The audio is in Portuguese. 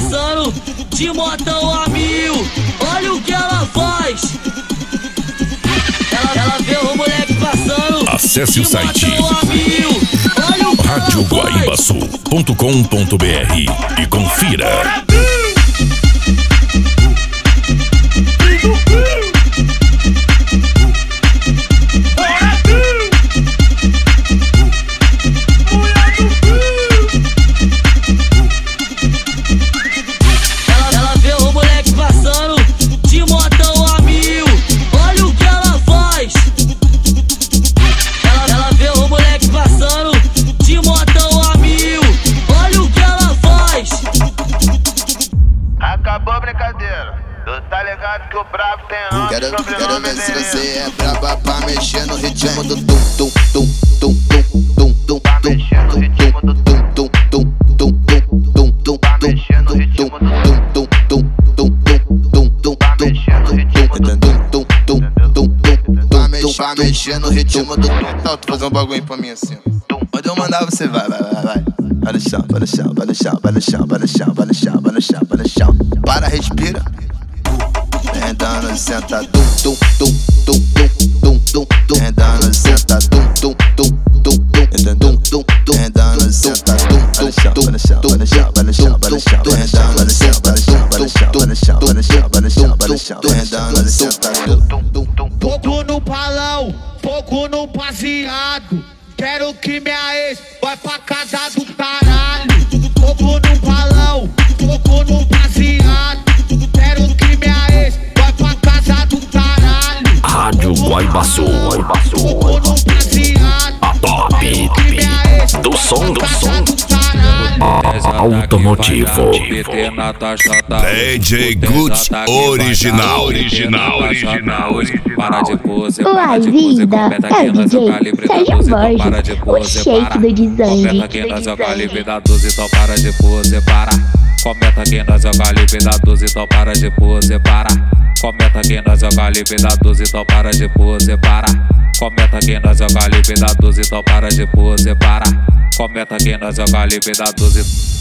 passando de motão a mil. Olha o que ela faz. Ela vê o moleque passando. Acesse o site radioguaibasul.com.br e confira. Ela vê o moleque passando de motão a mil. Olha o que ela faz. Ela vê o moleque passando de motão a mil. Olha o que ela faz. Acabou a brincadeira. Tu tá ligado que o brabo tem nome. Quero ver se você é braba pra mexer no ritmo do tum tum tum tum tum tum tum. Tá mexendo no ritmo do tum tum tum tum tum tum. Tá mexendo no ritmo do tum tum tum tum tum. Tá mexendo no ritmo do tum tum tum tum. Tá mexendo no ritmo do tum. Tá, tu fazer um bagulho pra mim assim. Quando eu mandar você vai. Vai no chão, vai no chão, vai no chão, vai no chão, vai no chão, vai no chão, vai no chão, vai no chão. Para, respira. Vem dando, senta, tum tum tum tum tum tum tum. Vem dando, senta, tum tum tum tum tum tum tum. Vem dando, senta, tum tum tum. Vai no chão, vai no chão, vai no chão, vai no chão. Vem dando, senta, vai no chão, vai no chão, vai no chão, vai no chão, vai no chão, vai no chão. Vem dando, senta, tum tum tum. Fogo no balão, fogo no baseado. Quero que minha ex vai pra casa do caralho. Fogo no balão, fogo no baseado. Quero que minha ex vai pra casa do caralho. Rádio Guaibasul. Fogo no baseado. A top do som. Automotivo. DJ Gucci original. Para de pose, para de pose, completa aqui na seu calibre da 12, então para de pose, para. Completa aqui na seu calibre da 12, então para de pose, para. Completa aqui na seu calibre da 12, então para de pose, para. Completa aqui na seu calibre da 12, então para de pose, para. Completa aqui na seu calibre da 12, então para de pose, para. Completa aqui na seu calibre da 12.